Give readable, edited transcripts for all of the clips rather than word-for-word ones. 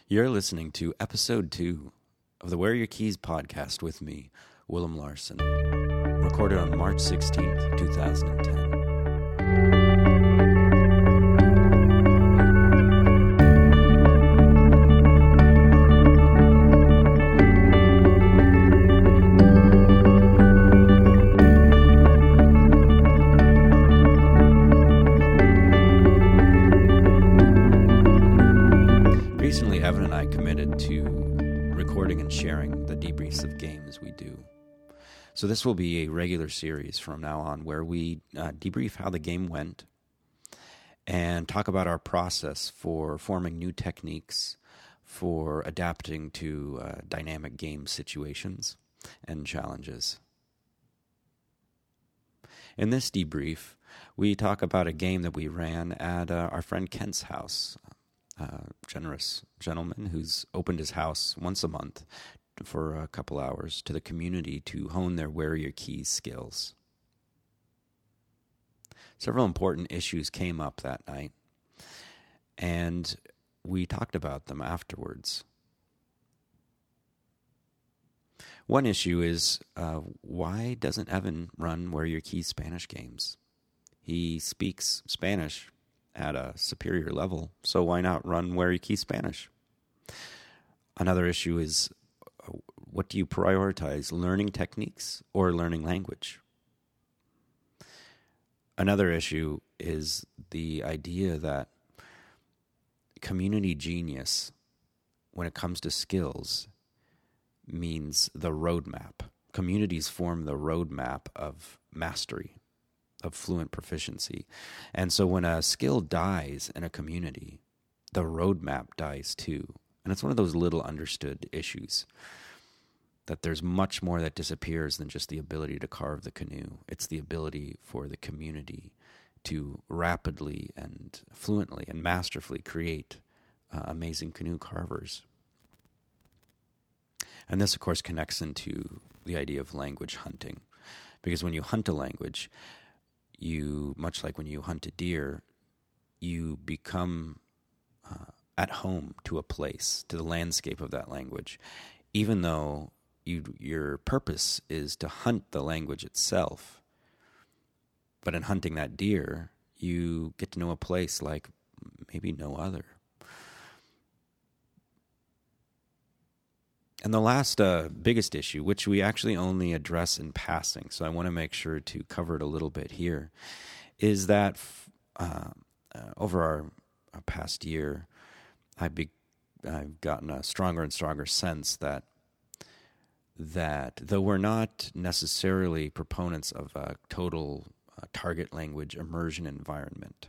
You're listening to episode 2 of the Where Your Keys podcast with me, Willem Larson, recorded on March 16th, 2010. Recently, Evan and I committed to recording and sharing the debriefs of games we do. So this will be a regular series from now on where we debrief how the game went and talk about our process for forming new techniques for adapting to dynamic game situations and challenges. In this debrief, we talk about a game that we ran at our friend Kent's house. Generous gentleman who's opened his house once a month for a couple hours to the community to hone their Where Your Keys skills. Several important issues came up that night, and we talked about them afterwards. One issue is, why doesn't Evan run Where Your Keys Spanish games? He speaks Spanish at a superior level, so why not run Where You Keys Spanish? Another issue is, what do you prioritize, learning techniques or learning language? Another issue is the idea that community genius, when it comes to skills, means the roadmap. Communities form the roadmap of mastery, of fluent proficiency. And so when a skill dies in a community, the roadmap dies too. And it's one of those little understood issues, that there's much more that disappears than just the ability to carve the canoe. It's the ability for the community to rapidly and fluently and masterfully create amazing canoe carvers. And this, of course, connects into the idea of language hunting. Because when you hunt a language, you, much like when you hunt a deer, you become at home to a place, to the landscape of that language, even though your purpose is to hunt the language itself. But in hunting that deer, you get to know a place like maybe no other. And the last biggest issue, which we actually only address in passing, so I want to make sure to cover it a little bit here, is that over our past year, I've gotten a stronger and stronger sense that though we're not necessarily proponents of a total target language immersion environment,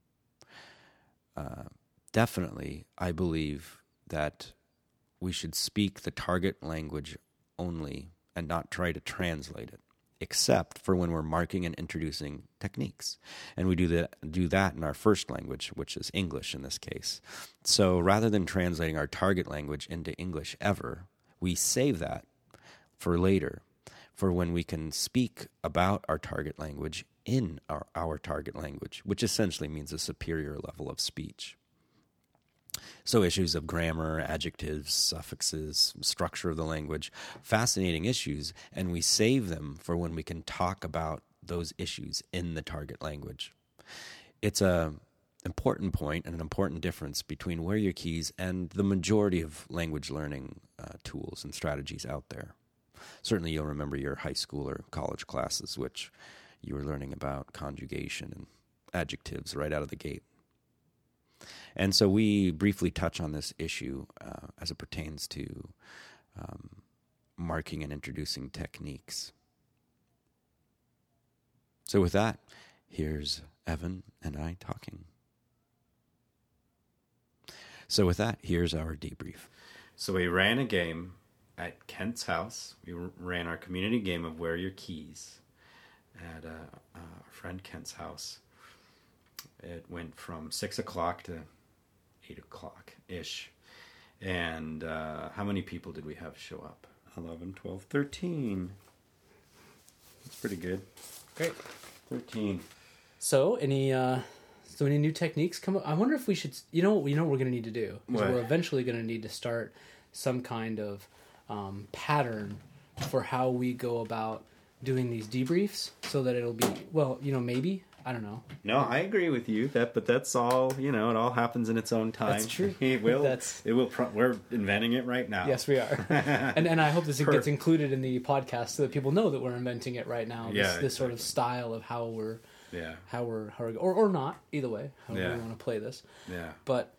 definitely I believe that we should speak the target language only and not try to translate it, except for when we're marking and introducing techniques. And we do that in our first language, which is English in this case. So rather than translating our target language into English ever, we save that for later, for when we can speak about our target language in our target language, which essentially means a superior level of speech. So issues of grammar, adjectives, suffixes, structure of the language, fascinating issues, and we save them for when we can talk about those issues in the target language. It's an important point and an important difference between Where Your Keys and the majority of language learning tools and strategies out there. Certainly you'll remember your high school or college classes, which you were learning about conjugation and adjectives right out of the gate. And so we briefly touch on this issue as it pertains to marking and introducing techniques. So with that, here's Evan and I talking. So with that, here's our debrief. So we ran a game at Kent's house. We ran our community game of Where Your Keys at our friend Kent's house. It went from 6 o'clock to 8 o'clock-ish. And how many people did we have show up? 11, 12, 13. That's pretty good. Great. 13. So, So any new techniques come up? I wonder if we should, what we're going to need to do? Is What? we're eventually going to need to start some kind of pattern for how we go about doing these debriefs so that it'll be, maybe, I don't know. No, I agree with you. But that's all. It all happens in its own time. That's true. It will. We're inventing it right now. Yes, we are. and I hope this gets included in the podcast so that people know that we're inventing it right now. This sort of style of how we're or not, either way, however we want to play this. Yeah. But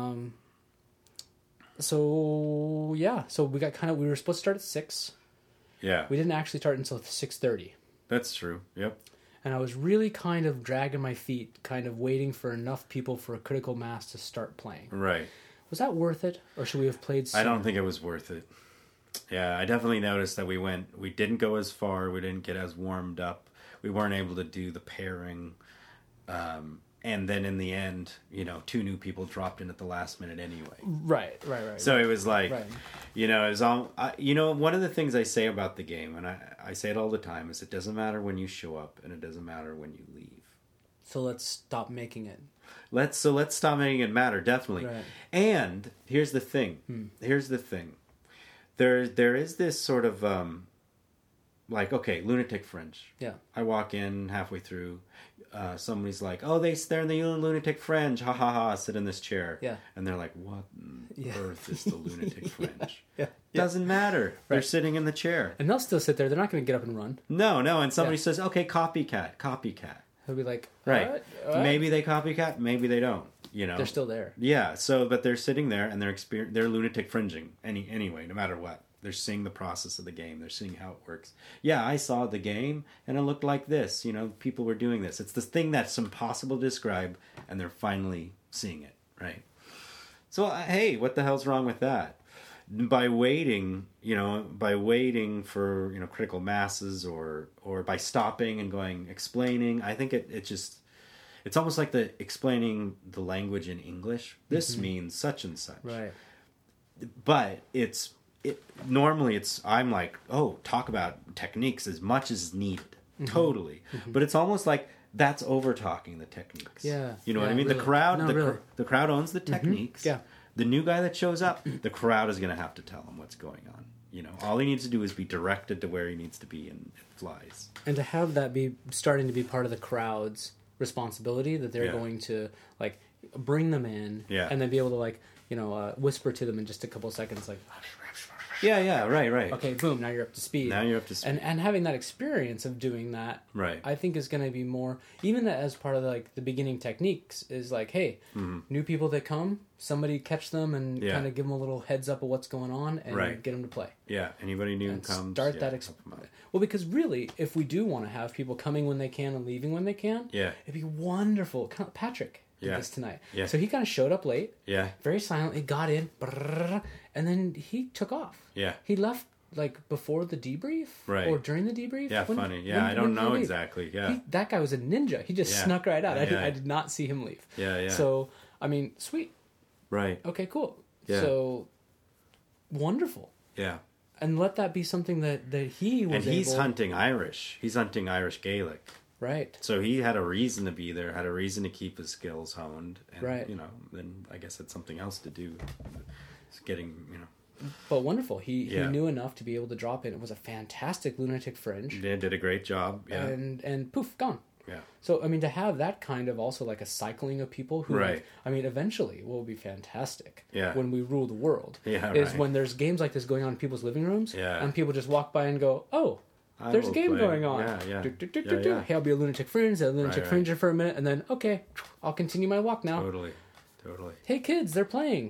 so we got we were supposed to start at 6. Yeah. We didn't actually start until 6:30. That's true. Yep. And I was really kind of dragging my feet, kind of waiting for enough people for a critical mass to start playing. Right. Was that worth it, or should we have played sooner? I don't think it was worth it. Yeah, I definitely noticed that we didn't go as far, we didn't get as warmed up, we weren't able to do the pairing, and then in the end, 2 new people dropped in at the last minute anyway. Right. So it was like, right. it was all, one of the things I say about the game, and I say it all the time, is it doesn't matter when you show up, and it doesn't matter when you leave. So let's stop making it. Let's stop making it matter, definitely. Right. And here's the thing. There is this sort of Lunatic Fringe. Yeah. I walk in halfway through, somebody's like, "Oh, they're in the Lunatic Fringe, ha ha ha!" Sit in this chair. Yeah. And they're like, "What on earth is the Lunatic Fringe?" Yeah. Doesn't matter. Right. They're sitting in the chair. And they'll still sit there. They're not going to get up and run. No. And somebody says, "Okay, copycat." He'll be like, Right. What? Maybe they copycat. Maybe they don't. They're still there. Yeah. So, but they're sitting there and they're lunatic fringing anyway, no matter what. They're seeing the process of the game. They're seeing how it works. Yeah, I saw the game and it looked like this. People were doing this. It's this thing that's impossible to describe, and they're finally seeing it. Right. So, hey, what the hell's wrong with that? By waiting for critical masses, or by stopping and explaining, I think it's almost like explaining the language in English. This means such and such. Right. But normally I'm like, oh, talk about techniques as much as needed. Totally. But it's almost like that's over talking the techniques. Yeah. You know what I mean? Really. The crowd really. the crowd owns the techniques. Yeah. The new guy that shows up, the crowd is going to have to tell him what's going on. All he needs to do is be directed to where he needs to be, and it flies. And to have that be starting to be part of the crowd's responsibility, that they're going to bring them in, and then be able to whisper to them in just a couple of seconds, Yeah, right. Okay, boom, now you're up to speed. And having that experience of doing that, right, I think is going to be more, even as part of the beginning techniques, is hey, new people that come, somebody catch them and kind of give them a little heads up of what's going on and get them to play. Yeah, anybody new comes. Start that well, because really, if we do want to have people coming when they can and leaving when they can, it'd be wonderful. Patrick did this tonight. Yeah. So he kind of showed up late. Yeah. Very silently, got in, and then he took off. Yeah. He left before the debrief, right, or during the debrief. Yeah, funny. Yeah, I don't know exactly. Yeah. That guy was a ninja. He just snuck right out. Yeah, I did not see him leave. Yeah. So, I mean, sweet. Right. Okay, cool. Yeah. So, wonderful. Yeah. And let that be something that he was And he's hunting Irish. He's hunting Irish Gaelic. Right. So he had a reason to be there, had a reason to keep his skills honed. And, right. Then I guess it's something else to do. It's getting, But wonderful. He knew enough to be able to drop in. It was a fantastic Lunatic Fringe. Yeah, did a great job. Yeah. And poof, gone. Yeah. So, I mean, to have that kind of also a cycling of people who, eventually will be fantastic when we rule the world. Yeah, is when there's games like this going on in people's living rooms and people just walk by and go, oh, there's a game going on. Yeah. Hey, I'll be a Lunatic Fringe, Fringe for a minute, and then, okay, I'll continue my walk now. Totally. Hey, kids, they're playing.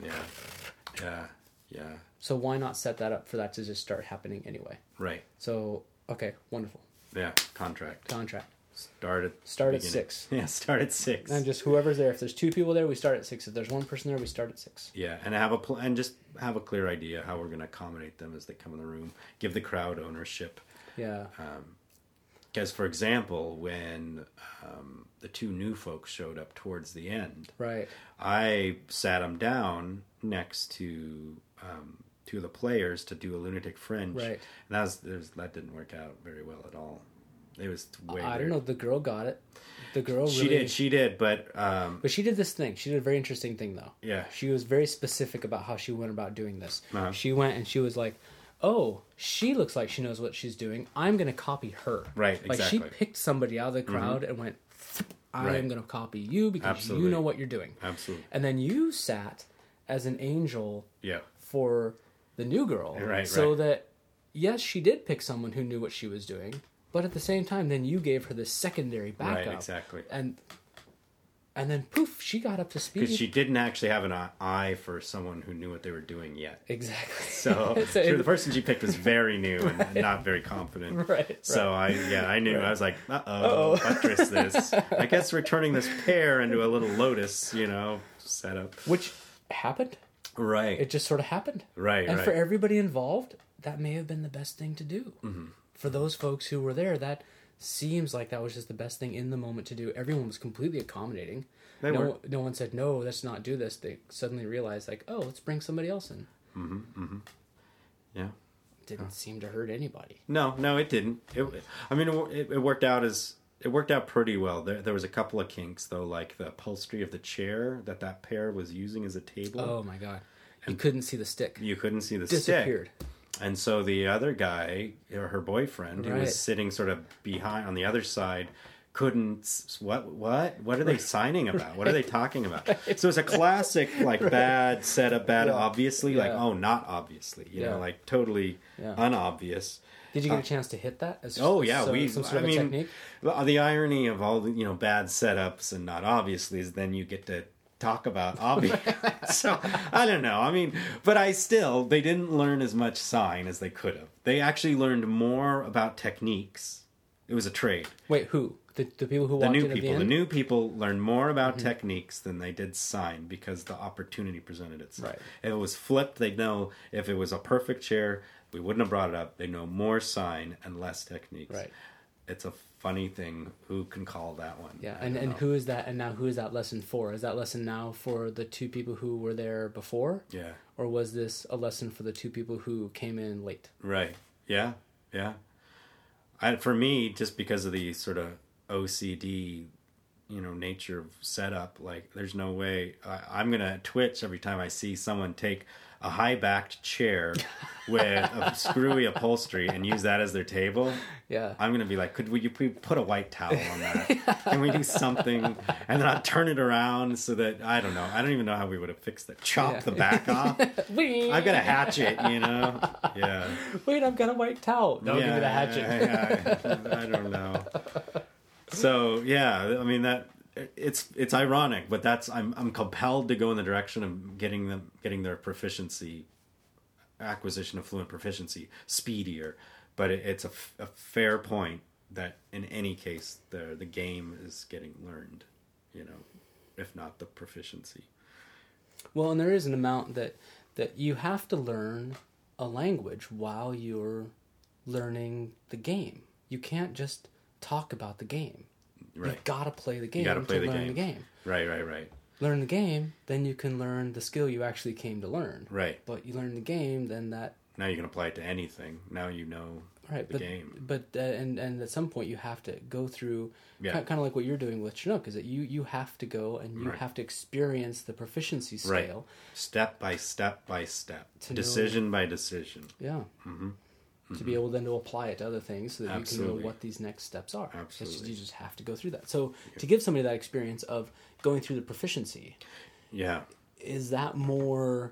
Yeah. So why not set that up for that to just start happening anyway? Right. So, okay, wonderful. Yeah, contract. Start at 6. Yeah, start at 6. And just whoever's there. If there's 2 people there, we start at 6. If there's 1 person there, we start at 6. Yeah, and just have a clear idea how we're going to accommodate them as they come in the room. Give the crowd ownership. Yeah. Because, for example, when the 2 new folks showed up towards the end, right, I sat them down next to 2 of the players to do a Lunatic Fringe. Right. And that didn't work out very well at all. It was way. I don't know. The girl got it. The girl She did, but she did this thing. She did a very interesting thing, though. Yeah. She was very specific about how she went about doing this. Uh-huh. She went and she was like, "Oh, she looks like she knows what she's doing. I'm going to copy her." Right. Like exactly. she picked somebody out of the crowd and went, "I'm going to copy you because you know what you're doing." Absolutely. And then you sat as an angel. Yeah. For the new girl, right? So that yes, she did pick someone who knew what she was doing. But at the same time, then you gave her this secondary backup. Right, exactly. And then, poof, she got up to speed. Because she didn't actually have an eye for someone who knew what they were doing yet. Exactly. So the person she picked was very new and not very confident. Right. So I knew. Right. I was like, buttress this. I guess we're turning this pear into a little lotus, setup. Which happened. Right. It just sort of happened. Right, and for everybody involved, that may have been the best thing to do. Mm-hmm. For those folks who were there, that seems like that was just the best thing in the moment to do. Everyone was completely accommodating. No one said, no, let's not do this. They suddenly realized, like, oh, let's bring somebody else in. Mm-hmm, mm-hmm. Yeah. Didn't seem to hurt anybody. No, it didn't. It worked out pretty well. There was a couple of kinks, though, like the upholstery of the chair that pair was using as a table. Oh, my God. You couldn't see the stick. You couldn't see the Disappeared. Stick. And so the other guy, or her boyfriend, who was sitting sort of behind on the other side, couldn't. What are they signing about? What are they talking about? So it's a classic bad setup, obviously, not obviously, like totally unobvious. Did you get a chance to hit that? Some sort of a technique. The irony of all the bad setups and not obviously is then you get to talk about obvious. So I don't know. But they didn't learn as much sign as they could have. They actually learned more about techniques. It was a trade. Wait, who? The people who walked in at the end? The new people learned more about techniques than they did sign because the opportunity presented itself. Right. If it was flipped, they'd know if it was a perfect chair, we wouldn't have brought it up. They know more sign and less techniques. Right. It's a funny thing. Who can call that one? Yeah, and who is that? And now who is that lesson for? Is that lesson now for the two people who were there before? Yeah. Or was this a lesson for the two people who came in late? Right. Yeah. Yeah. For me, just because of the sort of OCD, nature of setup, there's no way I'm gonna twitch every time I see someone take a high-backed chair with a screwy upholstery and use that as their table. Yeah. I'm going to be like, would you put a white towel on that? Can we do something? And then I'll turn it around so that, I don't know. I don't even know how we would have fixed it. Chop the back off. I've got a hatchet, Yeah. Wait, I've got a white towel. No, give me the hatchet. I don't know. So, yeah, it's ironic, but I'm compelled to go in the direction of getting their proficiency, acquisition of fluent proficiency speedier. But it's a fair point that in any case the game is getting learned, if not the proficiency. Well, and there is an amount that you have to learn a language while you're learning the game. You can't just talk about the game. Right. You've got to play the game to learn the game. Right. Learn the game, then you can learn the skill you actually came to learn. Right. But you learn the game, then that... Now you can apply it to anything. Now you know the game. But and at some point you have to go through kind of like what you're doing with Chinook, is that you have to go and you have to experience the proficiency scale. Right. Step by step by step. Decision by decision. Yeah. Mm-hmm. To be able then to apply it to other things so that you can know what these next steps are. Absolutely. You just have to go through that. So to give somebody that experience of going through the proficiency, is that more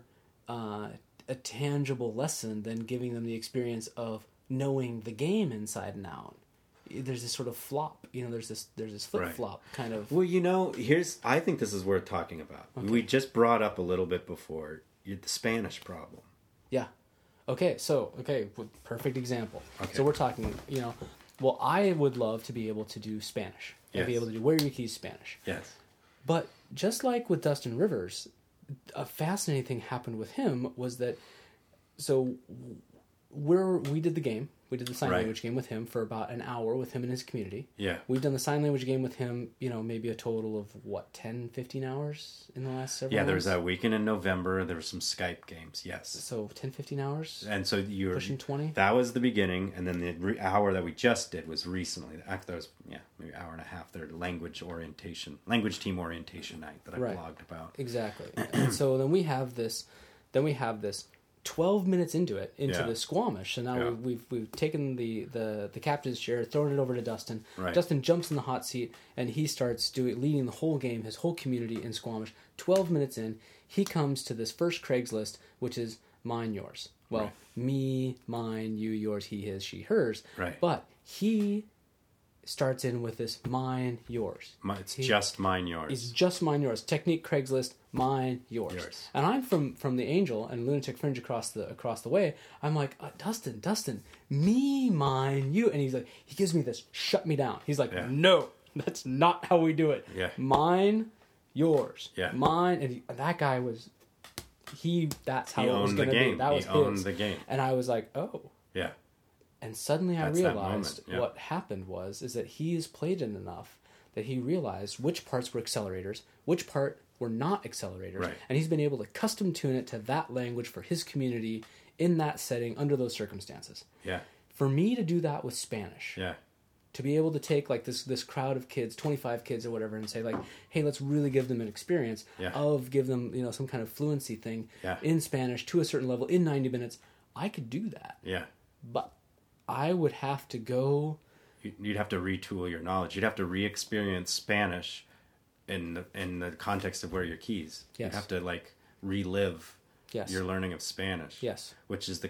a tangible lesson than giving them the experience of knowing the game inside and out? There's this sort of flop, there's this flip-flop kind of... Well, I think this is worth talking about. Okay. We just brought up a little bit before the Spanish problem. Yeah. Okay, perfect example. Okay. So we're talking, well, I would love to be able to do Spanish. Yes. Be able to do Where Are Your Keys Spanish. Yes. But just like with Dustin Rivers, a fascinating thing happened with him was that, so we did the game. We did the sign language game with him for about an hour with him and his community. Yeah. We've done the sign language game with him, maybe a total of, 10, 15 hours in the last several months? There was that weekend in November. There were some Skype games, yes. So 10, 15 hours? And so you were... Pushing 20? That was the beginning, and then the hour that we just did was recently. That was, maybe an hour and a half. Their language team orientation night that I blogged about. Exactly. And so then we have this 12 minutes into the Squamish. So now we've taken the captain's chair, thrown it over to Dustin. Right. Dustin jumps in the hot seat and he starts leading the whole game, his whole community in Squamish. 12 minutes in, he comes to this first Craigslist, which is mine, yours. Well, me, mine, you, yours, he, his, she, hers. Right. But he starts in with this mine, yours. It's just mine, yours. It's just mine, yours. Technique Craigslist, mine, yours. And I'm from the Angel and Lunatic Fringe across the way. I'm like, Dustin, me, mine, you. And he gives me this, shut me down. He's like, no, that's not how we do it. Yeah. Mine, yours. Yeah. Mine. And that guy was, that's how it was going to be. That was his. He owned the game. And I was like, oh. Yeah. And suddenly I realized what happened is that he's played it enough that he realized which parts were accelerators, which part were not accelerators, and he's been able to custom tune it to that language for his community in that setting under those circumstances. Yeah. For me to do that with Spanish, to be able to take like this crowd of kids, 25 kids or whatever, and say like, hey, let's really give them an experience give them some kind of fluency thing in Spanish to a certain level in 90 minutes, I could do that. Yeah. But I would have to go... You'd have to retool your knowledge. You'd have to re-experience Spanish in the context of where your keys. Yes. You'd have to relive yes. your learning of Spanish. Yes. Which is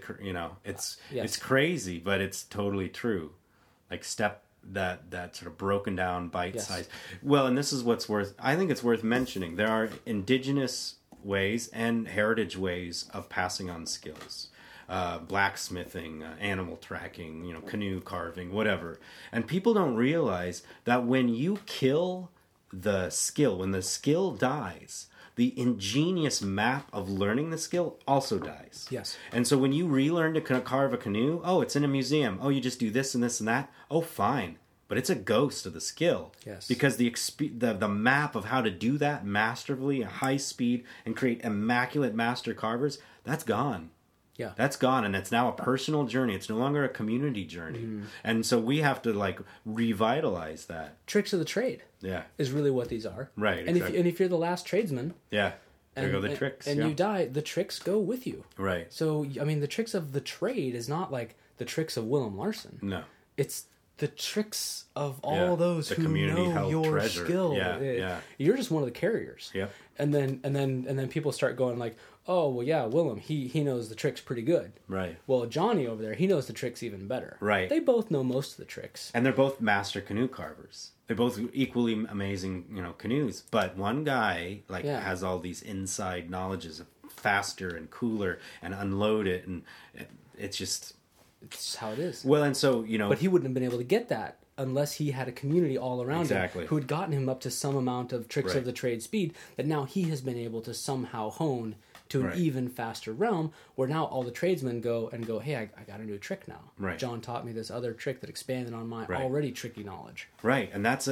it's crazy, but it's totally true. Like that sort of broken down bite size. Well, and this is I think it's worth mentioning. There are indigenous ways and heritage ways of passing on skills. Blacksmithing, animal tracking, canoe carving, whatever. And people don't realize that when you kill the skill, when the skill dies, the ingenious map of learning the skill also dies. Yes. And so when you relearn to carve a canoe, it's in a museum. You just do this and this and that. Fine. But it's a ghost of the skill. Yes. Because the map of how to do that masterfully, at high speed, and create immaculate master carvers, that's gone. Yeah. That's gone, and it's now a personal journey. It's no longer a community journey. Mm-hmm. And so we have to revitalize that. Tricks of the trade. Yeah. Is really what these are. Right. And exactly. if you're the last tradesman, there go the tricks. And you die, the tricks go with you. Right. So the tricks of the trade is not like the tricks of Willem Larson. No. It's the tricks of all those who know your treasure. skill. Yeah. You're just one of the carriers. Yeah. And then people start going like, oh well, yeah, Willem, he knows the tricks pretty good. Right. Well, Johnny over there, he knows the tricks even better. Right. They both know most of the tricks. And they're both master canoe carvers. They're both equally amazing, canoes. But one guy has all these inside knowledges of faster and cooler and unload it, and it's just. It's how it is. Well, and so, But he wouldn't have been able to get that unless he had a community all around him who had gotten him up to some amount of tricks of the trade speed that now he has been able to somehow hone to an even faster realm where now all the tradesmen go, hey, I got a new trick now. Right. John taught me this other trick that expanded on my already tricky knowledge. Right. And that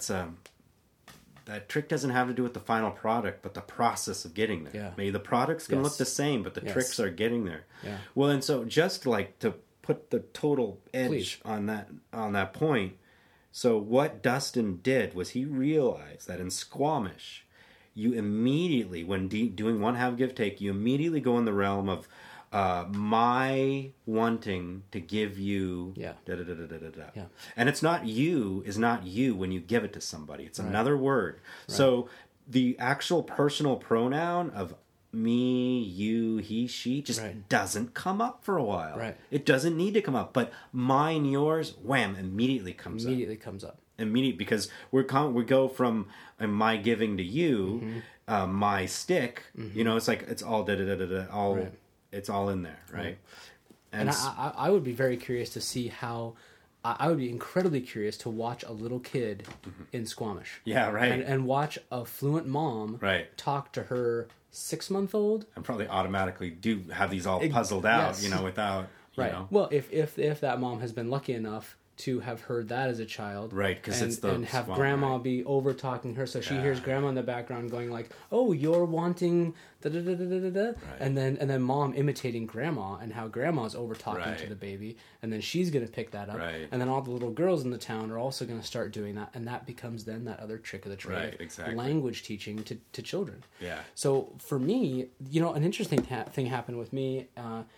trick doesn't have to do with the final product, but the process of getting there. Yeah. Maybe the products can look the same, but the tricks are getting there. Yeah. Well, and so just to put the total edge on that point. So what Dustin did was he realized that in Squamish, you immediately, when doing one have give take, you immediately go in the realm of my wanting to give you and it's not you is not you when you give it to somebody. It's another word. Right. So the actual personal pronoun of me, you, he, she just doesn't come up for a while. Right. It doesn't need to come up, but mine, yours, wham, immediately comes up. Immediate, because we go from my giving to you, my stick. It's like it's all all it's all in there, right? And I would be very curious to see how. I would be incredibly curious to watch a little kid in Squamish. Yeah, right. And watch a fluent mom talk to her 6-month-old. And probably automatically do have these all puzzled out, without. Right. Well, if that mom has been lucky enough to have heard that as a child, right? Because it's the and have grandma be over talking her, so she hears grandma in the background going like, "Oh, you're wanting da da da da da da," and then mom imitating grandma and how grandma's over talking to the baby, and then she's gonna pick that up, and then all the little girls in the town are also gonna start doing that, and that becomes then that other trick of the trade, language teaching to children. Yeah. So for me, an interesting thing happened with me,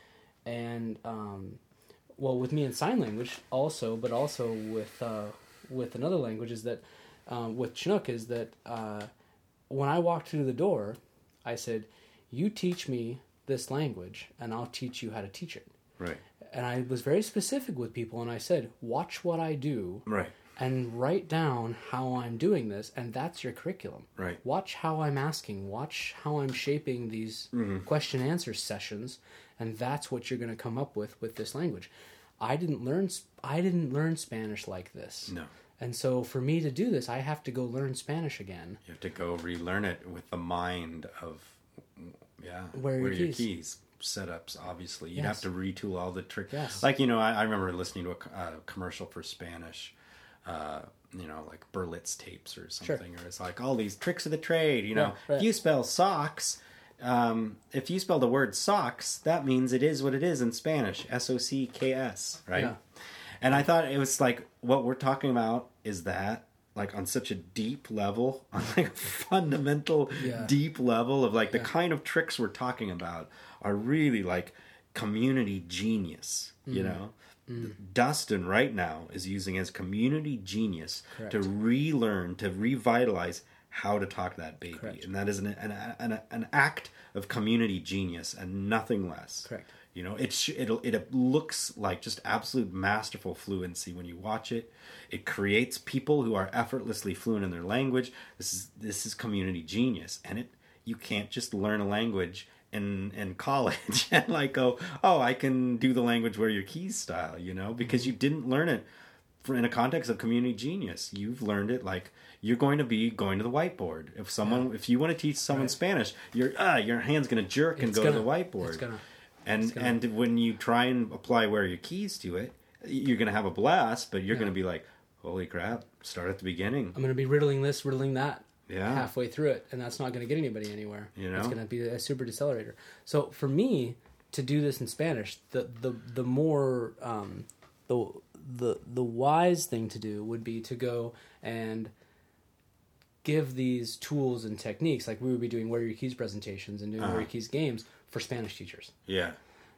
well, with me in sign language also, but also with another language is that, with Chinook is that when I walked through the door, I said, "You teach me this language, and I'll teach you how to teach it." Right. And I was very specific with people, and I said, "Watch what I do." Right. And write down how I'm doing this, and that's your curriculum. Right. Watch how I'm asking. Watch how I'm shaping these question-answer sessions, and that's what you're going to come up with this language. I didn't learn Spanish like this. No. And so for me to do this, I have to go learn Spanish again. You have to go relearn it with the mind of where your keys. Setups, obviously. You'd have to retool all the tricks. Yes. Like, I remember listening to a commercial for Spanish, like Berlitz tapes or something, or it's like all these tricks of the trade, If you spell socks, if you spell the word socks, that means it is what it is in Spanish, SOCKS, right? Yeah. And I thought it was like, what we're talking about is that, like, on such a deep level, on like a fundamental deep level of like the kind of tricks we're talking about are really like community genius, Dustin right now is using his community genius to relearn, to revitalize how to talk to that baby. Correct. And that is an act of community genius and nothing less. Correct. It looks like just absolute masterful fluency when you watch it. It creates people who are effortlessly fluent in their language. This is community genius, and you can't just learn a language in college and like go, oh, I can do the language where your keys style, because you didn't learn it in a context of community genius. You've learned it like you're going to be going to the whiteboard. If you want to teach someone Spanish, your hand's going to jerk and go to the whiteboard. And when you try and apply where your keys to it, you're going to have a blast, but you're going to be like, holy crap, start at the beginning. I'm going to be riddling this, riddling that halfway through it, and that's not going to get anybody anywhere. It's going to be a super decelerator. So for me, to do this in Spanish, the more the wise thing to do would be to go and give these tools and techniques, like we would be doing Where Are Your Keys presentations and doing Where Are Your Keys games for Spanish teachers. Yeah.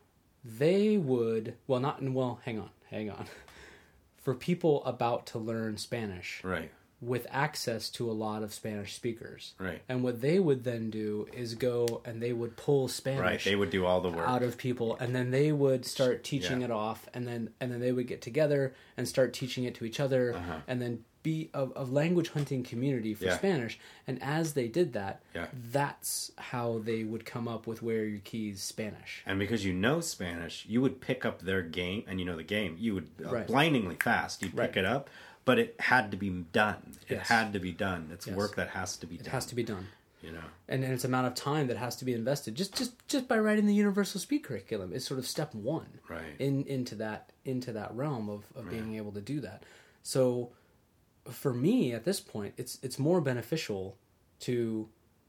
They would, hang on. For people about to learn Spanish. Right. With access to a lot of Spanish speakers. Right. And what they would then do is go and they would pull Spanish. Right. They would do all the work out of people, and then they would start teaching it off, and then they would get together and start teaching it to each other, and then be a language hunting community for Spanish. And as they did that, that's how they would come up with Where Are Your Keys Spanish. And because you know Spanish, you would pick up their game, and you know the game. You would blindingly fast. You'd pick it up. But it had to be done. It had to be done. It's work that has to be done. It has to be done. And it's amount of time that has to be invested. Just by writing the Universal Speak curriculum is sort of step one. Right. Into that realm of being able to do that. So for me at this point, it's more beneficial to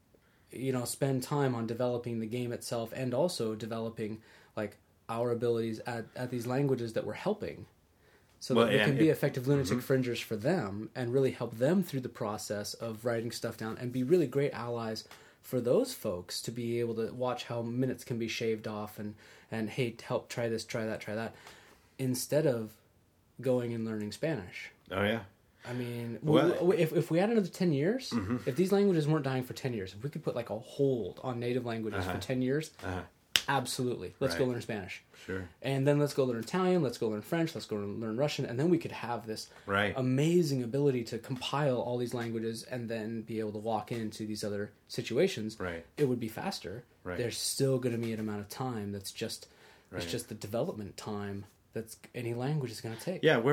spend time on developing the game itself and also developing like our abilities at these languages that we're helping. So that we can be effective lunatic fringers for them and really help them through the process of writing stuff down and be really great allies for those folks to be able to watch how minutes can be shaved off and hey, help try this, try that, instead of going and learning Spanish. Oh, yeah. I mean, if we had another 10 years, if these languages weren't dying for 10 years, if we could put like a hold on native languages for 10 years, absolutely. Let's go learn Spanish. Sure. And then let's go learn Italian, let's go learn French, let's go learn Russian, and then we could have this amazing ability to compile all these languages and then be able to walk into these other situations. Right. It would be faster. Right. There's still going to be an amount of time that's just it's just the development time that's any language is going to take. Yeah,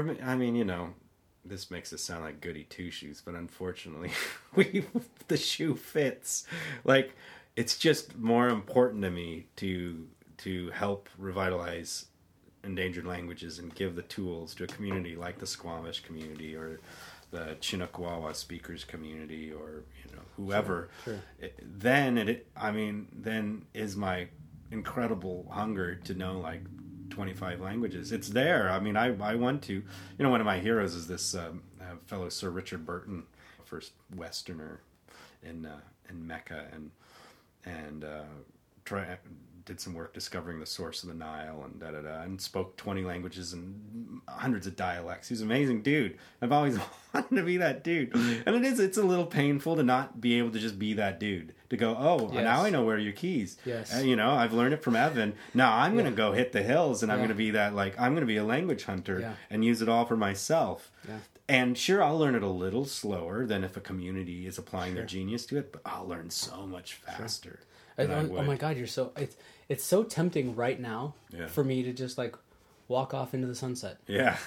this makes it sound like goody two-shoes, but unfortunately, the shoe fits. Like, it's just more important to me to help revitalize endangered languages and give the tools to a community like the Squamish community or the Chinakwawa speakers community, or whoever, sure. Then is my incredible hunger to know like 25 languages. It's there. I mean, I want to. One of my heroes is this fellow Sir Richard Burton, first Westerner in Mecca, and did some work discovering the source of the Nile and and spoke 20 languages and hundreds of dialects. He's an amazing dude. I've always wanted to be that dude. And it's a little painful to not be able to just be that dude. To go, oh, yes. Now I know where are your keys. Yes. I've learned it from Evan. Now I'm going to go hit the hills and I'm going to be that, like, I'm going to be a language hunter and use it all for myself. Yeah. And sure, I'll learn it a little slower than if a community is applying their genius to it, but I'll learn so much faster. Oh my God, it's so tempting right now for me to just like walk off into the sunset. Yeah.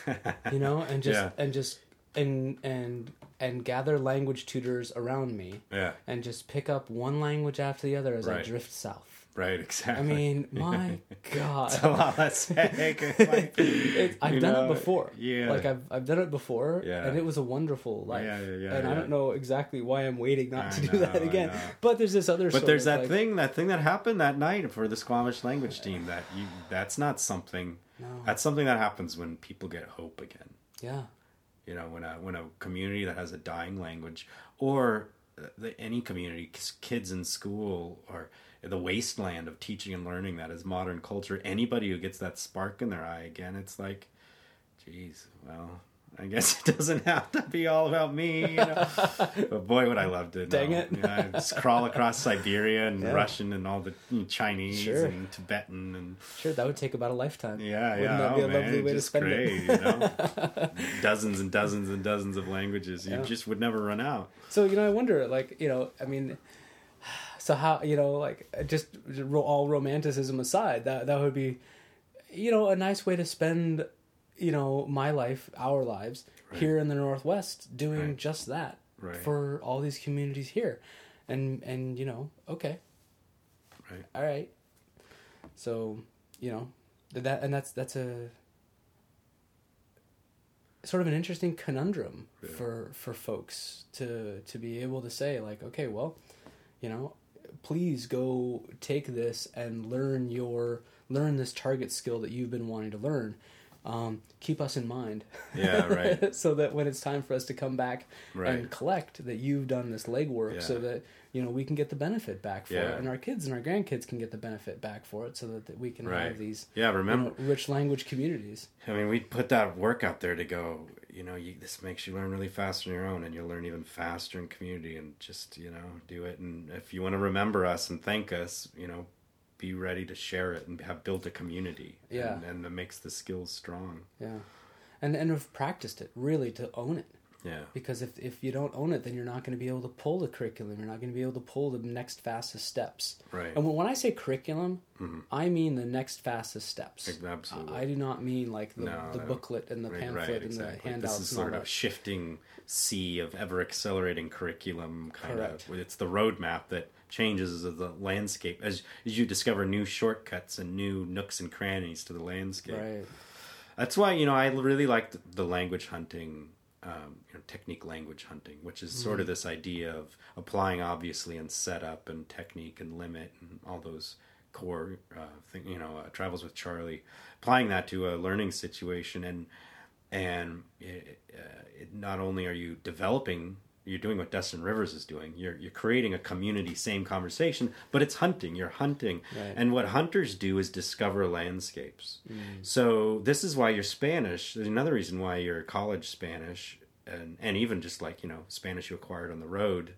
and gather language tutors around me. Yeah. And just pick up one language after the other as I drift south. Right, exactly. I mean, my God. It's a lot less heck. I've done it before. Yeah. Like I've done it before, and it was a wonderful life. And I don't know exactly why I'm waiting not to do that again. But there's this other. But there's that thing that happened that night for the Squamish language team. That's not something. No. That's something that happens when people get hope again. Yeah. When a community that has a dying language, or any community, kids in school, or the wasteland of teaching and learning that is modern culture, anybody who gets that spark in their eye again, it's like, geez, well, I guess it doesn't have to be all about me, But boy, would I love to. Dang it. Just crawl across Siberia and Russian and all the Chinese and Tibetan. And sure, that would take about a lifetime. Yeah, Wouldn't that be a lovely way to spend it? Dozens and dozens and dozens of languages. You just would never run out. So, I wonder, so how, just all romanticism aside, that would be, a nice way to spend, my life, our lives here in the Northwest doing just that for all these communities here. And okay. Right. All right. So, that's a sort of an interesting conundrum for folks to be able to say, like, okay, well, please go take this and learn this target skill that you've been wanting to learn. Keep us in mind. Yeah, right. So that when it's time for us to come back and collect, that you've done this legwork, so that we can get the benefit back for it, and our kids and our grandkids can get the benefit back for it, so that we can have these rich language communities. I mean, we put that work out there to go. This makes you learn really fast on your own, and you'll learn even faster in community, and just do it. And if you want to remember us and thank us, be ready to share it and have built a community. And that makes the skills strong. Yeah. And have practiced it, really, to own it. Yeah. Because if you don't own it, then you're not going to be able to pull the curriculum. You're not going to be able to pull the next fastest steps. Right. And when I say curriculum, I mean the next fastest steps. Absolutely. I do not mean like the booklet and the pamphlet and the handouts. This is sort of a shifting sea of ever accelerating curriculum kind of. It's the roadmap that changes as the landscape as you discover new shortcuts and new nooks and crannies to the landscape. Right. That's why I really like the language hunting. Technique language hunting, which is sort of this idea of applying obviously and setup and technique and limit and all those core Travels with Charlie, applying that to a learning situation, and not only are you developing, you're doing what Dustin Rivers is doing. You're creating a community, same conversation, but it's hunting. You're hunting, and what hunters do is discover landscapes. So this is why you're Spanish. There's another reason why you're college Spanish, and even just like Spanish you acquired on the road.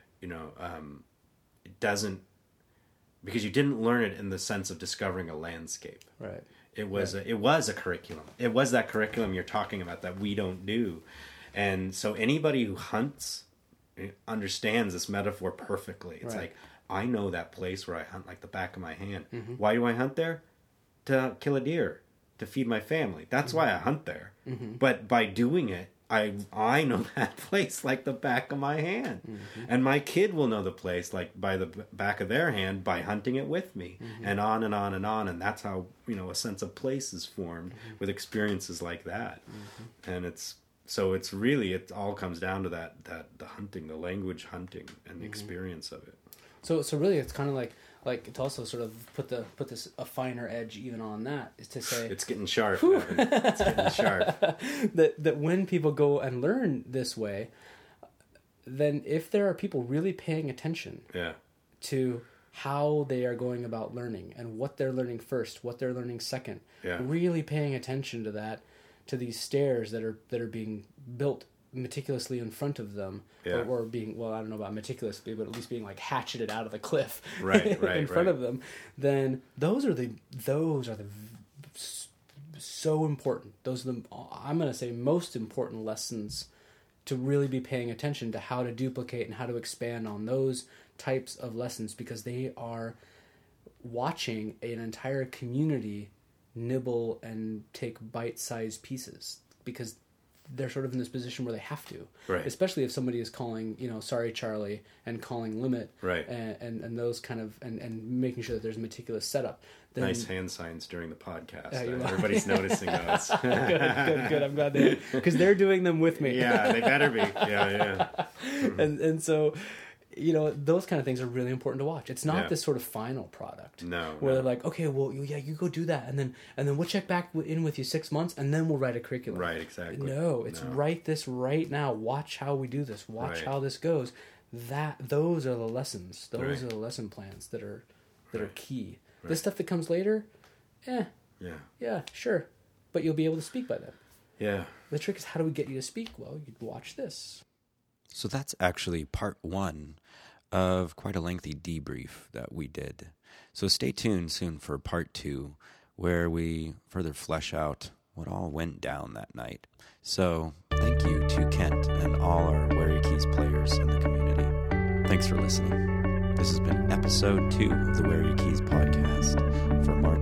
It doesn't, because you didn't learn it in the sense of discovering a landscape. Right. It was a curriculum. It was that curriculum you're talking about that we don't do. And so anybody who hunts understands this metaphor perfectly. It's like, I know that place where I hunt like the back of my hand. Why do I hunt there? To kill a deer, to feed my family. That's why I hunt there. But by doing it, I know that place like the back of my hand. Mm-hmm. And my kid will know the place like by the back of their hand by hunting it with me. Mm-hmm. And on and on and on. And that's how, a sense of place is formed mm-hmm. with experiences like that. Mm-hmm. And it all comes down to that the hunting, the language hunting and the mm-hmm. experience of it. So really it's kind of like to also sort of put this a finer edge even on that is to say it's getting sharp. It's getting sharp. that when people go and learn this way, then if there are people really paying attention to how they are going about learning and what they're learning first, what they're learning second, really paying attention to that, to these stairs that are being built meticulously in front of them, or being, well, I don't know about meticulously, but at least being like hatcheted out of the cliff in front of them, then those are so important. Those are the, I'm going to say, most important lessons to really be paying attention to how to duplicate and how to expand on those types of lessons, because they are watching an entire community nibble and take bite-sized pieces, because they're sort of in this position where they have to, especially if somebody is calling, sorry, Charlie, and calling limit, and those kind of, and making sure that there's meticulous setup. Then, nice hand signs during the podcast. Everybody's noticing those. Good. I'm glad they, because they're doing them with me. Yeah, they better be. Yeah. And so, those kind of things are really important to watch. It's not this sort of final product. Where they're like, okay, well, you go do that, and then we'll check back in with you 6 months, and then we'll write a curriculum. Right, exactly. No, it's write this right now. Watch how we do this. Watch how this goes. Those are the lessons. Those are the lesson plans that are key. Right. The stuff that comes later, yeah, sure, but you'll be able to speak by then. Yeah. The trick is, how do we get you to speak? Well, you watch this. So that's actually part 1 of quite a lengthy debrief that we did. So stay tuned soon for part 2, where we further flesh out what all went down that night. So thank you to Kent and all our Where Are Keys players in the community. Thanks for listening. This has been episode 2 of the Where Are Keys podcast. For more